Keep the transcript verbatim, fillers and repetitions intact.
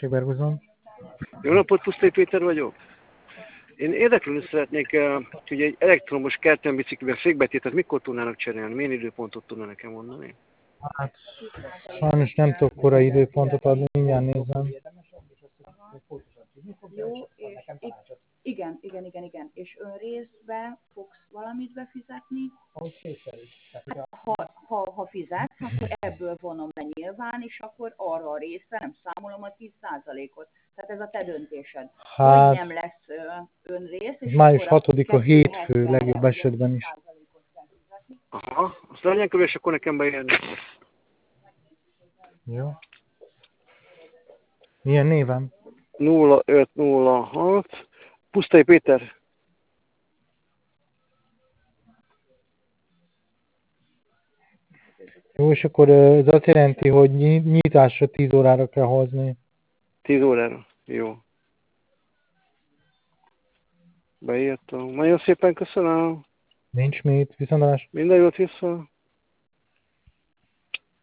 Tessék, Bergozon. Jó napot, Pusztai Péter vagyok. Én érdeklődni szeretnék, hogy egy elektromos kertbenbiciklivel fékbetétet mikor tudnának cserélni? Milyen időpontot tudna nekem mondani? Hát, sajnos nem tudok korai időpontot adni, mindjárt nézem. Jó, és igen, igen, igen, igen. És önrészbe fogsz valamit befizetni? Hát, ha, ha, ha fizetsz, akkor ebből vonom le nyilván, és akkor arra a részre nem számolom a tíz százalékot. Tehát ez a te döntésed. Hát, vagy nem lesz önrész, és május akkor hatodika hétfő legjobb esetben is. Aha, azt legyen körül, és akkor nekem bejönni. Jó. Milyen névem? nulla öt nulla hat Pusztai Péter. Jó, és akkor ez azt jelenti, hogy nyitásra tíz órára kell hozni. tíz órára. Jó. Beírtam. Nagyon szépen köszönöm. Nincs mit, viszontlátásra. Minden jót vissza.